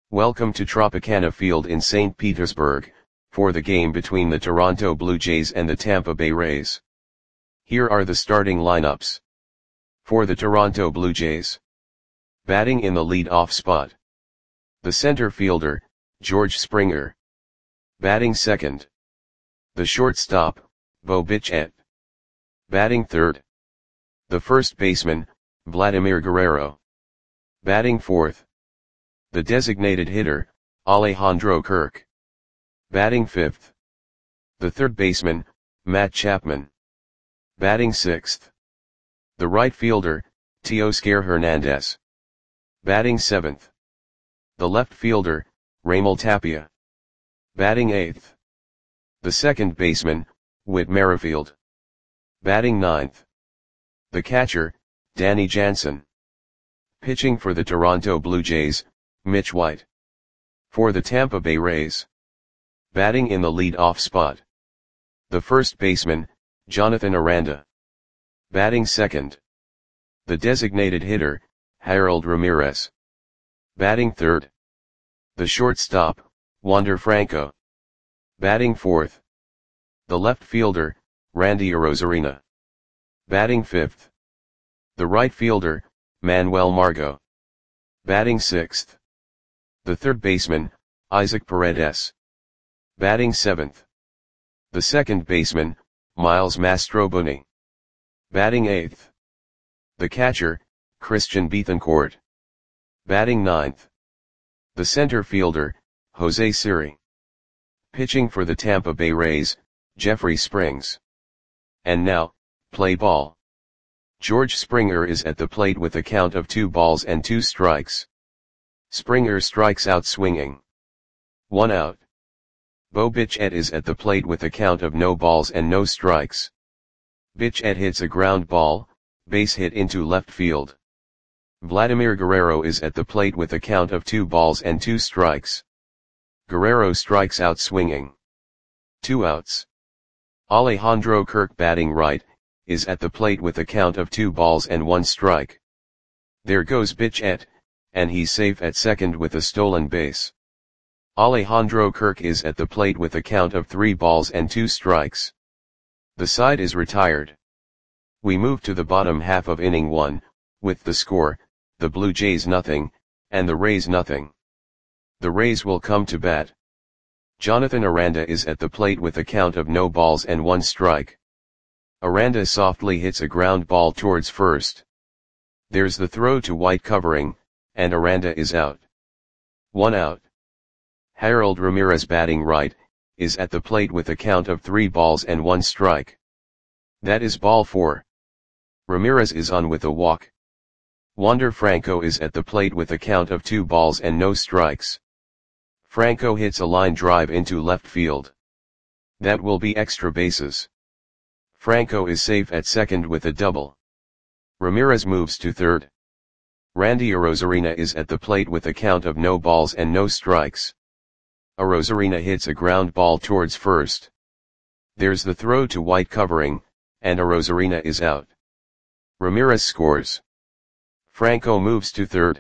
Welcome to Tropicana Field in St. Petersburg, for the game between the Toronto Blue Jays and the Tampa Bay Rays. Here are the starting lineups. For the Toronto Blue Jays. Batting in the lead-off spot. The center fielder, George Springer. Batting second. The shortstop, Bo Bichette. Batting third. The first baseman, Vladimir Guerrero. Batting fourth. The designated hitter, Alejandro Kirk. Batting fifth. The third baseman, Matt Chapman. Batting sixth. The right fielder, Teoscar Hernandez. Batting seventh. The left fielder, Raimel Tapia. Batting eighth. The second baseman, Whit Merrifield. Batting ninth. The catcher, Danny Jansen. Pitching for the Toronto Blue Jays, Mitch White. For the Tampa Bay Rays. Batting in the lead-off spot. The first baseman, Jonathan Aranda. Batting second. The designated hitter, Harold Ramirez. Batting third. The shortstop, Wander Franco. Batting fourth. The left fielder, Randy Arozarena. Batting fifth. The right fielder, Manuel Margot. Batting sixth. The third baseman, Isaac Paredes. Batting seventh. The second baseman, Miles Mastrobuoni. Batting eighth. The catcher, Christian Bethancourt. Batting ninth. The center fielder, Jose Siri. Pitching for the Tampa Bay Rays, Jeffrey Springs. And now, play ball. George Springer is at the plate with a count of 2 balls and 2 strikes. Springer strikes out swinging. 1 out. Bo Bichette is at the plate with a count of no balls and no strikes. Bichette hits a ground ball, base hit into left field. Vladimir Guerrero is at the plate with a count of 2 balls and 2 strikes. Guerrero strikes out swinging. 2 outs. Alejandro Kirk, batting right, is at the plate with a count of 2 balls and 1 strike. There goes Bichette, and he's safe at second with a stolen base. Alejandro Kirk is at the plate with a count of 3 balls and 2 strikes. The side is retired. We move to the bottom half of inning 1, with the score, the Blue Jays nothing, and the Rays nothing. The Rays will come to bat. Jonathan Aranda is at the plate with a count of no balls and 1 strike. Aranda softly hits a ground ball towards first. There's the throw to White covering, and Aranda is out. 1 out. Harold Ramirez, batting right, is at the plate with a count of 3 balls and 1 strike. That is ball 4. Ramirez is on with a walk. Wander Franco is at the plate with a count of 2 balls and no strikes. Franco hits a line drive into left field. That will be extra bases. Franco is safe at second with a double. Ramirez moves to third. Randy Arozarena is at the plate with a count of no balls and no strikes. Arozarena hits a ground ball towards first. There's the throw to White covering, and Arozarena is out. Ramirez scores. Franco moves to third.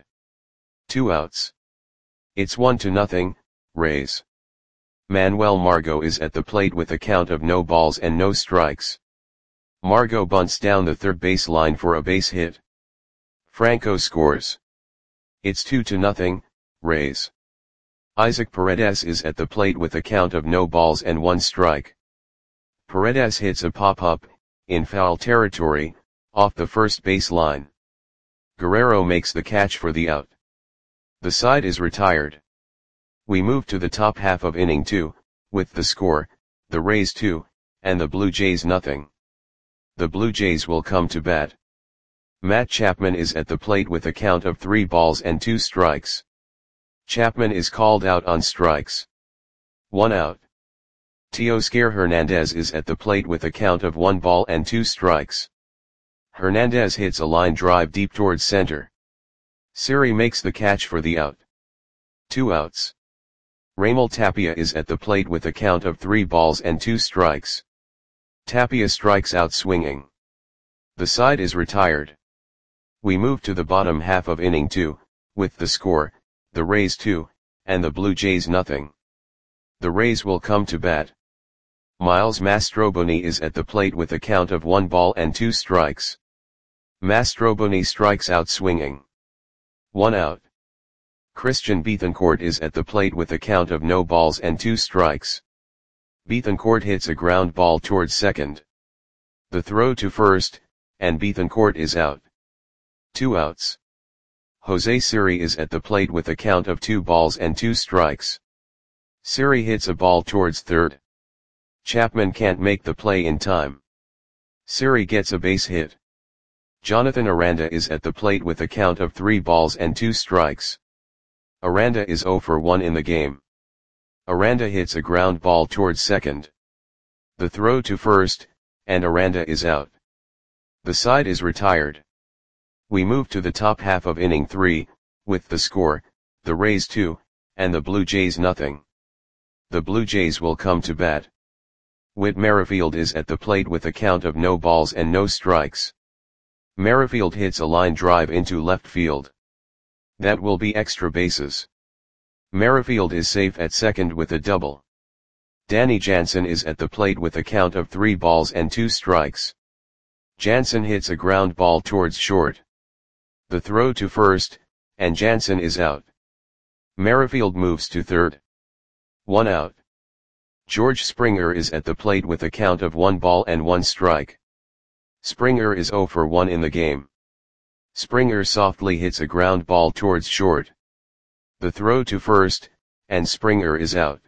2 outs. It's 1-0, Rays. Manuel Margot is at the plate with a count of no balls and no strikes. Margot bunts down the third base line for a base hit. Franco scores. It's 2-0, Rays. Isaac Paredes is at the plate with a count of no balls and 1 strike. Paredes hits a pop-up, in foul territory, off the first base line. Guerrero makes the catch for the out. The side is retired. We move to the top half of inning 2, with the score, the Rays 2, and the Blue Jays nothing. The Blue Jays will come to bat. Matt Chapman is at the plate with a count of 3 balls and 2 strikes. Chapman is called out on strikes. 1 out. Teoscar Hernandez is at the plate with a count of 1 ball and 2 strikes. Hernandez hits a line drive deep towards center. Siri makes the catch for the out. 2 outs. Raimel Tapia is at the plate with a count of 3 balls and 2 strikes. Tapia strikes out swinging. The side is retired. We move to the bottom half of inning 2, with the score, the Rays 2, and the Blue Jays nothing. The Rays will come to bat. Miles Mastrobuoni is at the plate with a count of 1 ball and 2 strikes. Mastrobuoni strikes out swinging. 1 out. Christian Bethancourt is at the plate with a count of no balls and 2 strikes. Bethancourt hits a ground ball towards second. The throw to first, and Bethancourt is out. 2 outs. Jose Siri is at the plate with a count of 2 balls and 2 strikes. Siri hits a ball towards third. Chapman can't make the play in time. Siri gets a base hit. Jonathan Aranda is at the plate with a count of 3 balls and 2 strikes. Aranda is 0 for 1 in the game. Aranda hits a ground ball towards second. The throw to first, and Aranda is out. The side is retired. We move to the top half of inning 3, with the score, the Rays 2, and the Blue Jays nothing. The Blue Jays will come to bat. Whit Merrifield is at the plate with a count of no balls and no strikes. Merrifield hits a line drive into left field. That will be extra bases. Merrifield is safe at second with a double. Danny Jansen is at the plate with a count of 3 balls and 2 strikes. Jansen hits a ground ball towards short. The throw to first, and Jansen is out. Merrifield moves to third. 1 out. George Springer is at the plate with a count of 1 ball and 1 strike. Springer is 0 for 1 in the game. Springer softly hits a ground ball towards short. The throw to first, and Springer is out.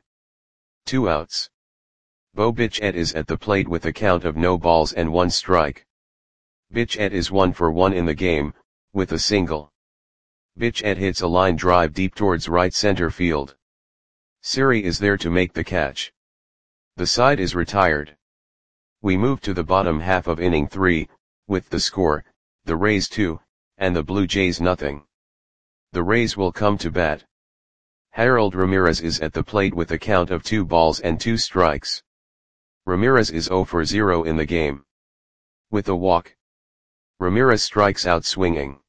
2 outs. Bo Bichette is at the plate with a count of no balls and 1 strike. Bichette is 1 for 1 in the game, with a single. Bichette hits a line drive deep towards right center field. Siri is there to make the catch. The side is retired. We move to the bottom half of inning 3, with the score, the Rays 2, and the Blue Jays nothing. The Rays will come to bat. Harold Ramirez is at the plate with a count of 2 balls and 2 strikes. Ramirez is 0 for 0 in the game. With a walk. Ramirez strikes out swinging.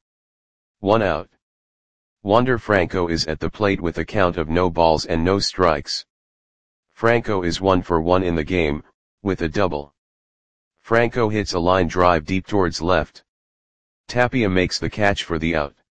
1 out. Wander Franco is at the plate with a count of no balls and no strikes. Franco is 1 for 1 in the game, with a double. Franco hits a line drive deep towards left. Tapia makes the catch for the out.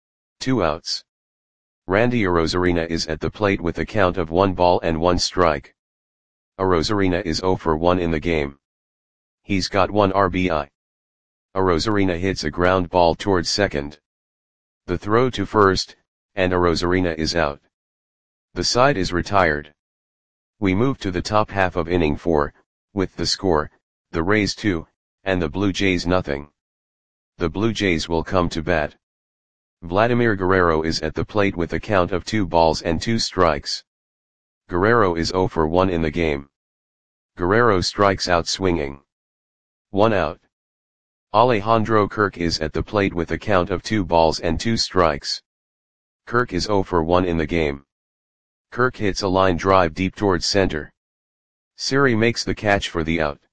2 outs. Randy Arozarena is at the plate with a count of 1 ball and 1 strike. Arozarena is 0 for 1 in the game. He's got 1 RBI. Arozarena hits a ground ball towards second. The throw to first, and Arozarena is out. The side is retired. We move to the top half of inning 4, with the score, the Rays 2, and the Blue Jays nothing. The Blue Jays will come to bat. Vladimir Guerrero is at the plate with a count of 2 balls and 2 strikes. Guerrero is 0 for 1 in the game. Guerrero strikes out swinging. 1 out. Alejandro Kirk is at the plate with a count of 2 balls and 2 strikes. Kirk is 0 for 1 in the game. Kirk hits a line drive deep towards center. Siri makes the catch for the out.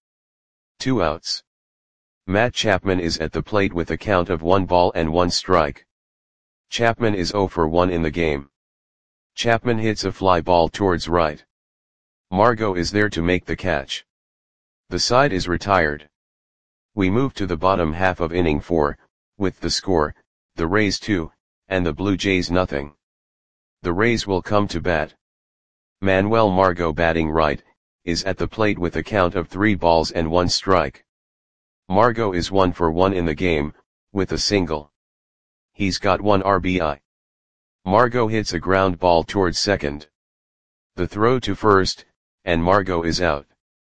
2 outs. Matt Chapman is at the plate with a count of 1 ball and 1 strike. Chapman is 0 for 1 in the game. Chapman hits a fly ball towards right. Margot is there to make the catch. The side is retired. We move to the bottom half of inning 4, with the score, the Rays 2, and the Blue Jays nothing. The Rays will come to bat. Manuel Margot batting right, is at the plate with a count of 3 balls and 1 strike. Margot is 1 for 1 in the game, with a single. He's got 1 RBI. Margot hits a ground ball towards second. The throw to first, and Margot is out.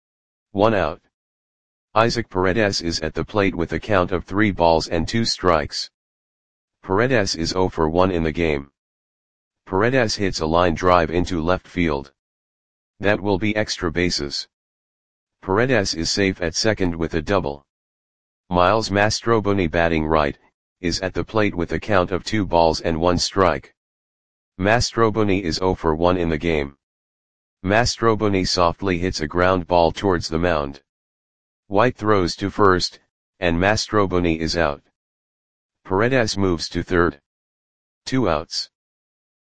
1 out. Isaac Paredes is at the plate with a count of 3 balls and 2 strikes. Paredes is 0 for 1 in the game. Paredes hits a line drive into left field. That will be extra bases. Paredes is safe at second with a double. Miles Mastrobuoni batting right, is at the plate with a count of 2 balls and 1 strike. Mastrobuoni is 0 for 1 in the game. Mastrobuoni softly hits a ground ball towards the mound. White throws to first, and Mastrobuoni is out. Paredes moves to third. 2 outs.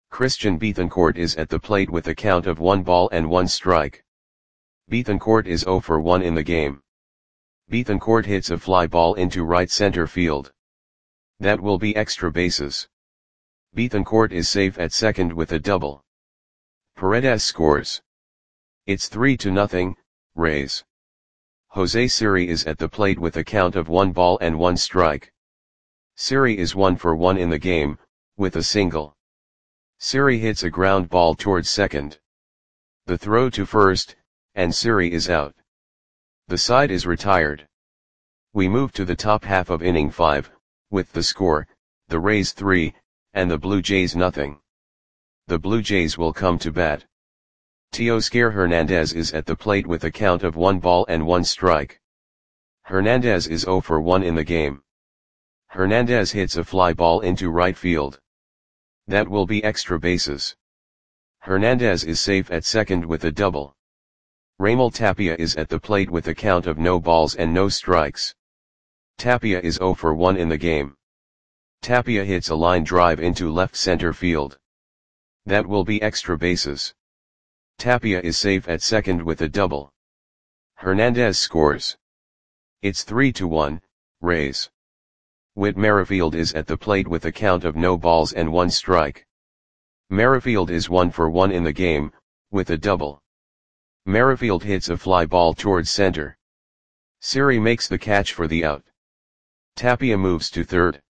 Christian Bethancourt is at the plate with a count of 1 ball and 1 strike. Bethancourt is 0 for 1 in the game. Bethancourt hits a fly ball into right center field. That will be extra bases. Bethancourt is safe at second with a double. Paredes scores. It's 3-0, Rays. Jose Siri is at the plate with a count of 1 ball and 1 strike. Siri is 1 for 1 in the game, with a single. Siri hits a ground ball towards second. The throw to first, and Siri is out. The side is retired. We move to the top half of inning 5, with the score, the Rays 3, and the Blue Jays nothing. The Blue Jays will come to bat. Teoscar Hernandez is at the plate with a count of 1 ball and 1 strike. Hernandez is 0 for 1 in the game. Hernandez hits a fly ball into right field. That will be extra bases. Hernandez is safe at second with a double. Raimel Tapia is at the plate with a count of no balls and no strikes. Tapia is 0 for 1 in the game. Tapia hits a line drive into left center field. That will be extra bases. Tapia is safe at second with a double. Hernandez scores. It's 3-1, Rays. Whit Merrifield is at the plate with a count of no balls and 1 strike. Merrifield is 1 for 1 in the game, with a double. Merrifield hits a fly ball towards center. Siri makes the catch for the out. Tapia moves to third.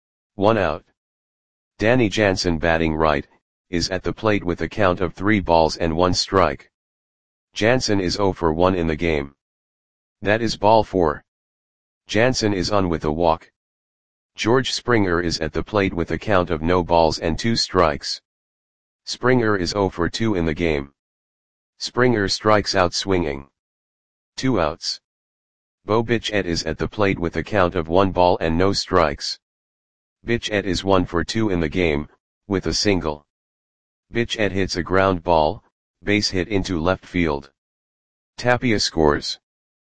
1 out. Danny Jansen, batting right, is at the plate with a count of 3 balls and 1 strike. Jansen is 0 for 1 in the game. That is ball 4. Jansen is on with a walk. George Springer is at the plate with a count of no balls and 2 strikes. Springer is 0 for 2 in the game. Springer strikes out swinging. 2 outs. Bo Bichette is at the plate with a count of 1 ball and no strikes. Bichette is 1 for 2 in the game, with a single. Bichette hits a ground ball, base hit into left field. Tapia scores.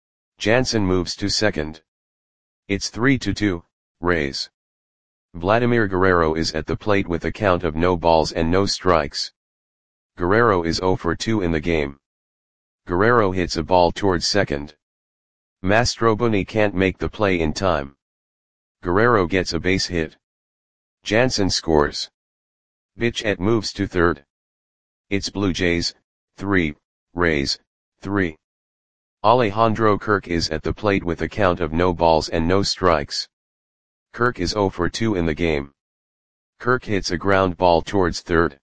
Jansen moves to second. It's 3-2, Rays. Vladimir Guerrero is at the plate with a count of no balls and no strikes. Guerrero is 0 for 2 in the game. Guerrero hits a ball towards second. Mastroboni can't make the play in time. Guerrero gets a base hit. Jansen scores. Bichette moves to third. It's Blue Jays, 3, Rays, 3. Alejandro Kirk is at the plate with a count of no balls and no strikes. Kirk is 0 for 2 in the game. Kirk hits a ground ball towards third.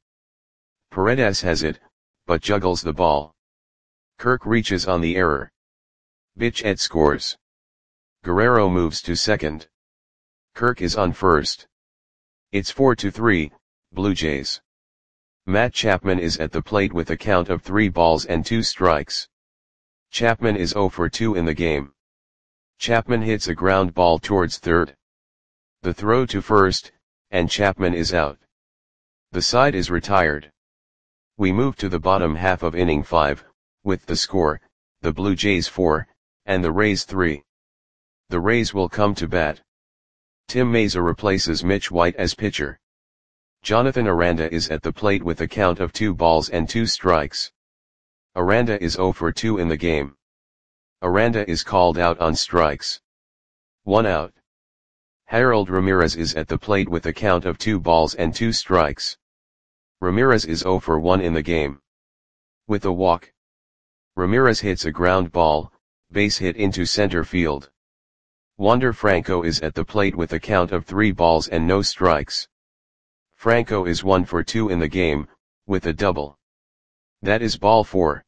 Paredes has it, but juggles the ball. Kirk reaches on the error. Bichette scores. Guerrero moves to second. Kirk is on first. It's 4-3, Blue Jays. Matt Chapman is at the plate with a count of 3 balls and 2 strikes. Chapman is 0 for 2 in the game. Chapman hits a ground ball towards third. The throw to first, and Chapman is out. The side is retired. We move to the bottom half of inning 5, with the score, the Blue Jays 4, and the Rays 3. The Rays will come to bat. Tim Mayza replaces Mitch White as pitcher. Jonathan Aranda is at the plate with a count of 2 balls and 2 strikes. Aranda is 0 for 2 in the game. Aranda is called out on strikes. 1 out. Harold Ramirez is at the plate with a count of 2 balls and 2 strikes. Ramirez is 0 for 1 in the game. With a walk. Ramirez hits a ground ball, base hit into center field. Wander Franco is at the plate with a count of 3 balls and no strikes. Franco is 1 for 2 in the game, with a double. That is ball 4.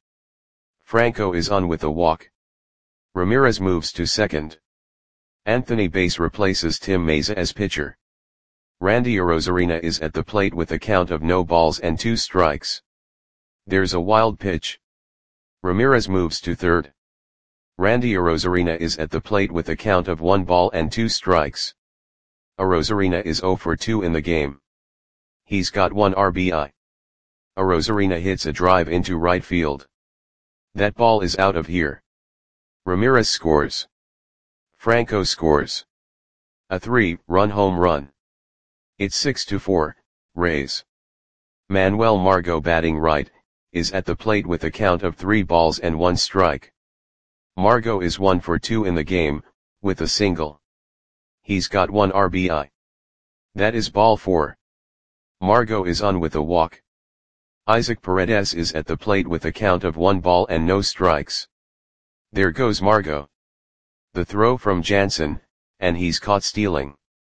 Franco is on with a walk. Ramirez moves to second. Anthony Bass replaces Tim Mayza as pitcher. Randy Arozarena is at the plate with a count of no balls and 2 strikes. There's a wild pitch. Ramirez moves to third. Randy Arozarena is at the plate with a count of 1 ball and 2 strikes. Arozarena is 0 for 2 in the game. He's got 1 RBI. Arozarena hits a drive into right field. That ball is out of here. Ramirez scores. Franco scores. A 3-run home run. It's 6-4, Rays. Manuel Margot batting right, is at the plate with a count of 3 balls and 1 strike. Margot is 1 for 2 in the game, with a single. He's got 1 RBI. That is ball 4. Margot is on with a walk. Isaac Paredes is at the plate with a count of 1 ball and no strikes. There goes Margot. The throw from Jansen, and he's caught stealing.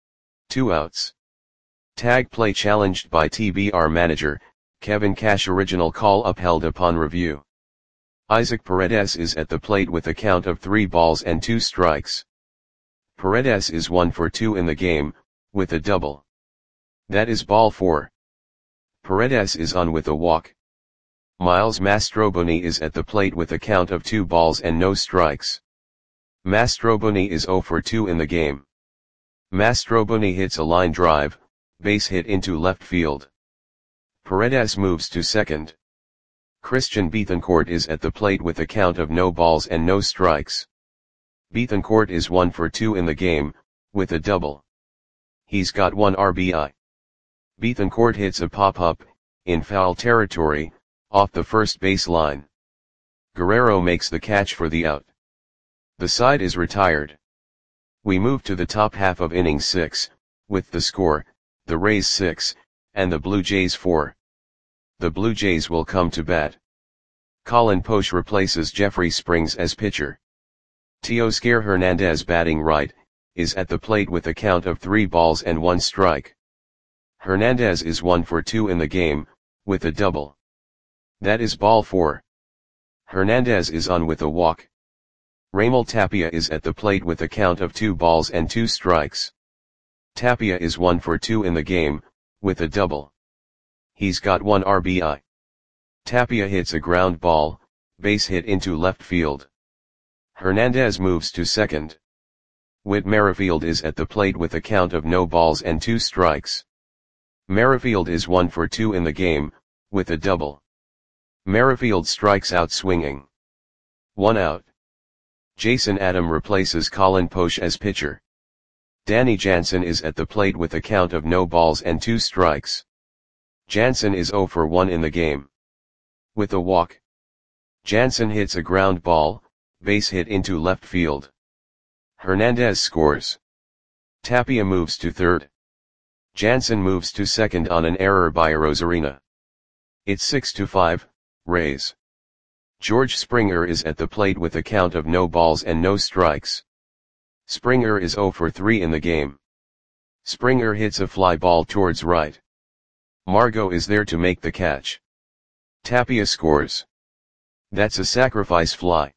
2 outs. Tag play challenged by TBR manager, Kevin Cash. Original call upheld upon review. Isaac Paredes is at the plate with a count of 3 balls and 2 strikes. Paredes is 1 for 2 in the game, with a double. That is ball 4. Paredes is on with a walk. Miles Mastroboni is at the plate with a count of 2 balls and no strikes. Mastroboni is 0 for 2 in the game. Mastroboni hits a line drive, base hit into left field. Paredes moves to second. Christian Bethancourt is at the plate with a count of no balls and no strikes. Bethancourt is 1 for 2 in the game, with a double. He's got 1 RBI. Bethancourt hits a pop-up, in foul territory, off the first base line. Guerrero makes the catch for the out. The side is retired. We move to the top half of inning 6, with the score, the Rays 6, and the Blue Jays 4. The Blue Jays will come to bat. Colin Poche replaces Jeffrey Springs as pitcher. Teoscar Hernandez batting right, is at the plate with a count of 3 balls and 1 strike. Hernandez is 1 for 2 in the game, with a double. That is ball 4. Hernandez is on with a walk. Raimel Tapia is at the plate with a count of 2 balls and 2 strikes. Tapia is 1 for 2 in the game, with a double. He's got 1 RBI. Tapia hits a ground ball, base hit into left field. Hernandez moves to second. Whit Merrifield is at the plate with a count of no balls and 2 strikes. Merrifield is 1 for 2 in the game, with a double. Merrifield strikes out swinging. 1 out. Jason Adam replaces Colin Poche as pitcher. Danny Jansen is at the plate with a count of no balls and 2 strikes. Jansen is 0 for 1 in the game. With a walk. Jansen hits a ground ball, base hit into left field. Hernandez scores. Tapia moves to third. Jansen moves to second on an error by Arozarena. It's 6-5, Rays. George Springer is at the plate with a count of no balls and no strikes. Springer is 0 for 3 in the game. Springer hits a fly ball towards right. Margot is there to make the catch. Tapia scores. That's a sacrifice fly.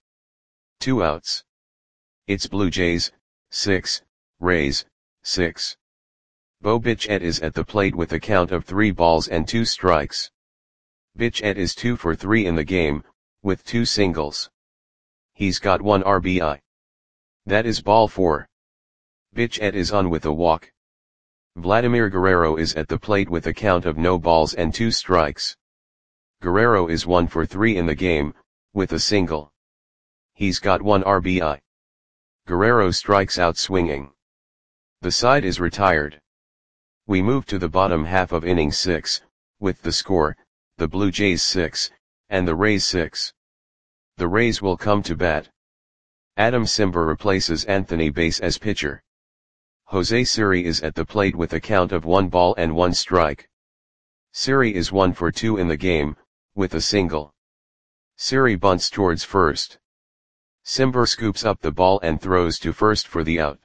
2 outs. It's Blue Jays, 6, Rays, 6. Bo Bichette is at the plate with a count of 3 balls and 2 strikes. Bichette is 2 for 3 in the game, with 2 singles. He's got 1 RBI. That is ball 4. Bichette is on with a walk. Vladimir Guerrero is at the plate with a count of no balls and 2 strikes. Guerrero is 1 for 3 in the game, with a single. He's got 1 RBI. Guerrero strikes out swinging. The side is retired. We move to the bottom half of inning 6, with the score, the Blue Jays 6, and the Rays 6. The Rays will come to bat. Adam Simber replaces Anthony Bass as pitcher. Jose Siri is at the plate with a count of 1 ball and 1 strike. Siri is 1 for 2 in the game, with a single. Siri bunts towards first. Simber scoops up the ball and throws to first for the out.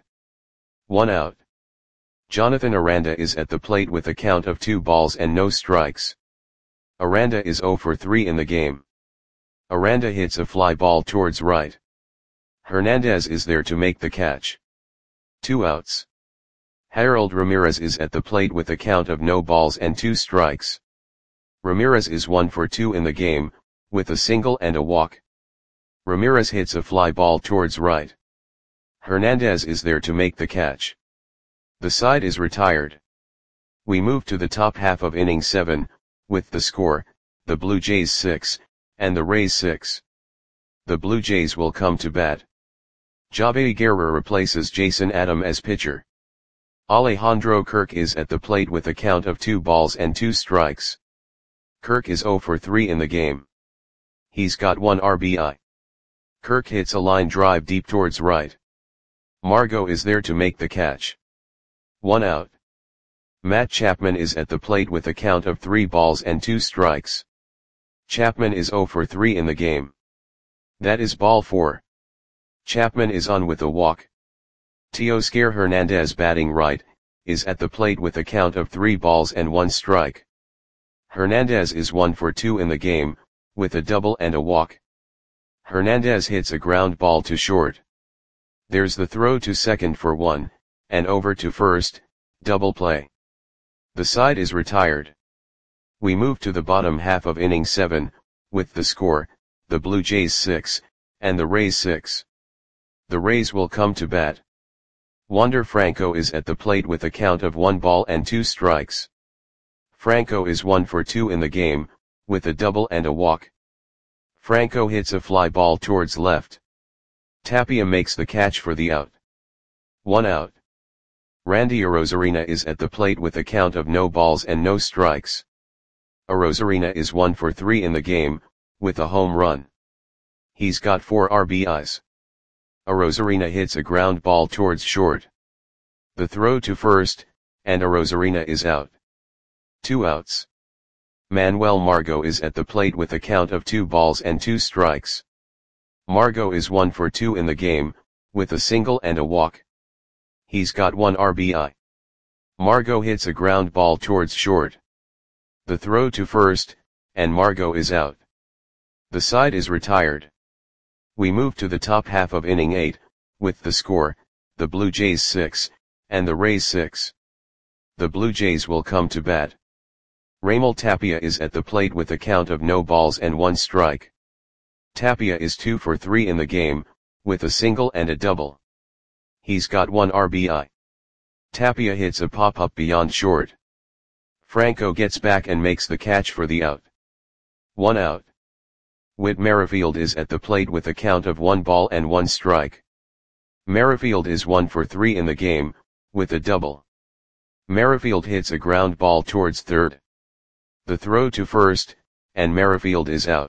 1 out. Jonathan Aranda is at the plate with a count of 2 balls and no strikes. Aranda is 0 for 3 in the game. Aranda hits a fly ball towards right. Hernandez is there to make the catch. 2 outs. Harold Ramirez is at the plate with a count of no balls and 2 strikes. Ramirez is 1 for 2 in the game, with a single and a walk. Ramirez hits a fly ball towards right. Hernandez is there to make the catch. The side is retired. We move to the top half of inning 7, with the score, the Blue Jays 6, and the Rays 6. The Blue Jays will come to bat. Javi Guerra replaces Jason Adam as pitcher. Alejandro Kirk is at the plate with a count of 2 balls and 2 strikes. Kirk is 0 for 3 in the game. He's got 1 RBI. Kirk hits a line drive deep towards right. Margot is there to make the catch. 1 out. Matt Chapman is at the plate with a count of 3 balls and 2 strikes. Chapman is 0 for 3 in the game. That is ball 4. Chapman is on with a walk. Teoscar Hernandez, batting right, is at the plate with a count of 3 balls and 1 strike. Hernandez is 1 for 2 in the game, with a double and a walk. Hernandez hits a ground ball to short. There's the throw to second for 1, and over to first, double play. The side is retired. We move to the bottom half of inning 7, with the score, the Blue Jays 6, and the Rays 6. The Rays will come to bat. Wander Franco is at the plate with a count of 1 ball and 2 strikes. Franco is 1 for 2 in the game, with a double and a walk. Franco hits a fly ball towards left. Tapia makes the catch for the out. 1 out. Randy Arozarena is at the plate with a count of no balls and no strikes. Arozarena is 1 for 3 in the game, with a home run. He's got 4 RBIs. Arozarena hits a ground ball towards short. The throw to first, and Arozarena is out. 2 outs. Manuel Margot is at the plate with a count of 2 balls and 2 strikes. Margot is 1 for 2 in the game, with a single and a walk. He's got 1 RBI. Margot hits a ground ball towards short. The throw to first, and Margot is out. The side is retired. We move to the top half of inning 8, with the score, the Blue Jays 6, and the Rays 6. The Blue Jays will come to bat. Raimel Tapia is at the plate with a count of no balls and 1 strike. Tapia is 2 for 3 in the game, with a single and a double. He's got 1 RBI. Tapia hits a pop-up beyond short. Franco gets back and makes the catch for the out. 1 out. Whit Merrifield is at the plate with a count of 1 ball and 1 strike. Merrifield is 1 for 3 in the game, with a double. Merrifield hits a ground ball towards third. The throw to first, and Merrifield is out.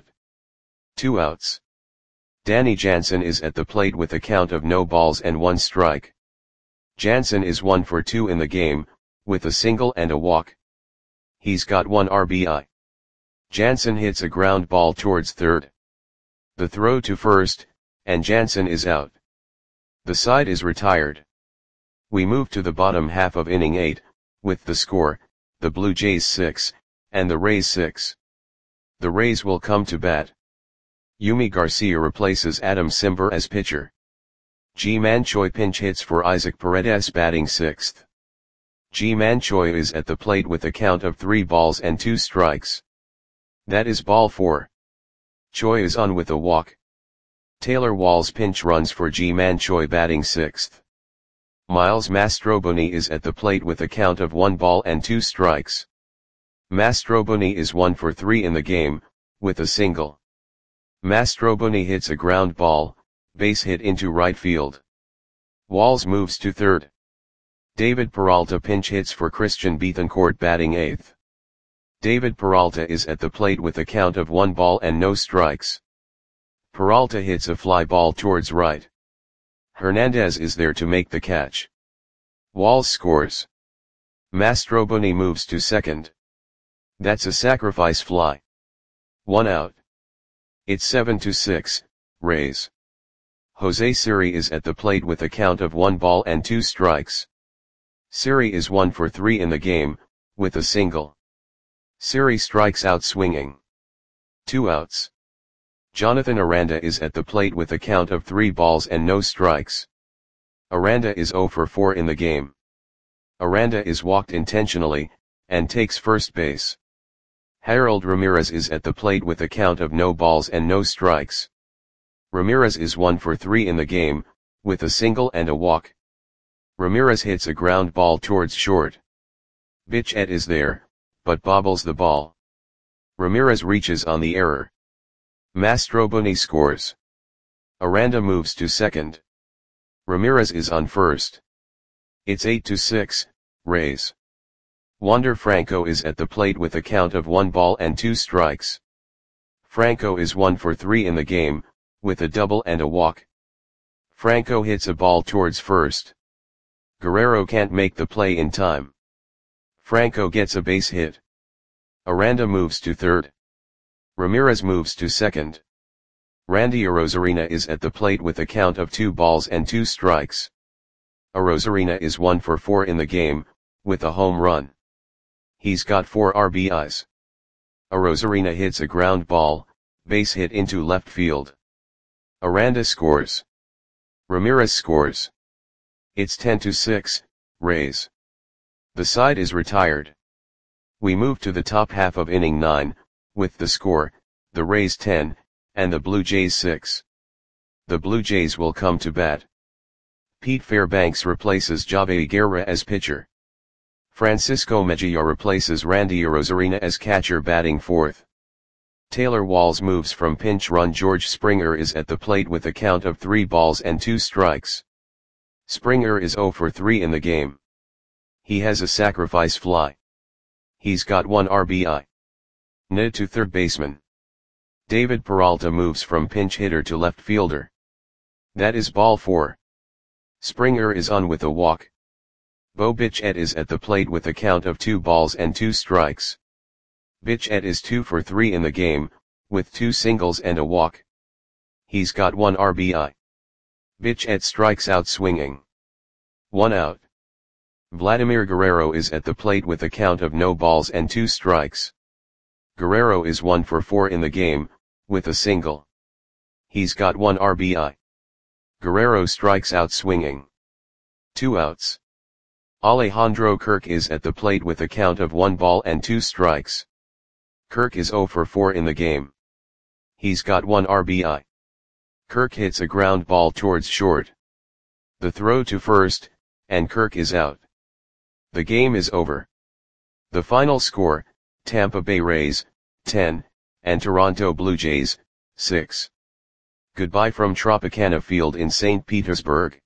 2 outs. Danny Jansen is at the plate with a count of no balls and 1 strike. Jansen is 1 for 2 in the game, with a single and a walk. He's got 1 RBI. Jansen hits a ground ball towards third. The throw to first, and Jansen is out. The side is retired. We move to the bottom half of inning 8, with the score, the Blue Jays 6, and the Rays 6. The Rays will come to bat. Yumi Garcia replaces Adam Simber as pitcher. Ji-Man Choi pinch hits for Isaac Paredes, batting 6th. Ji-Man Choi is at the plate with a count of 3 balls and 2 strikes. That is ball 4. Choi is on with a walk. Taylor Walls pinch runs for Ji-Man Choi, batting 6th. Miles Mastroboni is at the plate with a count of 1 ball and 2 strikes. Mastroboni is 1 for 3 in the game, with a single. Mastroboni hits a ground ball, base hit into right field. Walls moves to third. David Peralta pinch hits for Christian Bethancourt, batting 8th. David Peralta is at the plate with a count of 1 ball and no strikes. Peralta hits a fly ball towards right. Hernandez is there to make the catch. Walls scores. Mastroboni moves to second. That's a sacrifice fly. 1 out. It's 7-6, Rays. Jose Siri is at the plate with a count of 1 ball and 2 strikes. Siri is 1 for 3 in the game, with a single. Siri strikes out swinging. 2 outs. Jonathan Aranda is at the plate with a count of 3 balls and no strikes. Aranda is 0 for 4 in the game. Aranda is walked intentionally, and takes first base. Harold Ramirez is at the plate with a count of no balls and no strikes. Ramirez is 1 for 3 in the game, with a single and a walk. Ramirez hits a ground ball towards short. Bichette is there, but bobbles the ball. Ramirez reaches on the error. Mastroboni scores. Aranda moves to second. Ramirez is on first. It's 8-6, Rays. Wander Franco is at the plate with a count of 1 ball and 2 strikes. Franco is 1 for 3 in the game, with a double and a walk. Franco hits a ball towards first. Guerrero can't make the play in time. Franco gets a base hit. Aranda moves to third. Ramirez moves to second. Randy Arozarena is at the plate with a count of 2 balls and 2 strikes. Arozarena is 1 for 4 in the game, with a home run. He's got 4 RBIs. Arozarena hits a ground ball, base hit into left field. Aranda scores. Ramirez scores. It's 10-6, Rays. The side is retired. We move to the top half of inning 9, with the score, the Rays 10, and the Blue Jays 6. The Blue Jays will come to bat. Pete Fairbanks replaces Javier Guerra as pitcher. Francisco Mejia replaces Randy Arozarena as catcher batting fourth. Taylor Walls moves from pinch run. George Springer is at the plate with a count of 3 balls and 2 strikes. Springer is 0 for 3 in the game. He has a sacrifice fly. He's got 1 RBI. Ned to third baseman. David Peralta moves from pinch hitter to left fielder. That is ball 4. Springer is on with a walk. Bo Bichette is at the plate with a count of 2 balls and 2 strikes. Bichette is 2 for 3 in the game, with 2 singles and a walk. He's got 1 RBI. Bichette strikes out swinging. 1 out. Vladimir Guerrero is at the plate with a count of no balls and 2 strikes. Guerrero is 1 for 4 in the game, with a single. He's got 1 RBI. Guerrero strikes out swinging. 2 outs. Alejandro Kirk is at the plate with a count of 1 ball and 2 strikes. Kirk is 0 for 4 in the game. He's got 1 RBI. Kirk hits a ground ball towards short. The throw to first, and Kirk is out. The game is over. The final score, Tampa Bay Rays, 10, and Toronto Blue Jays, 6. Goodbye from Tropicana Field in St. Petersburg.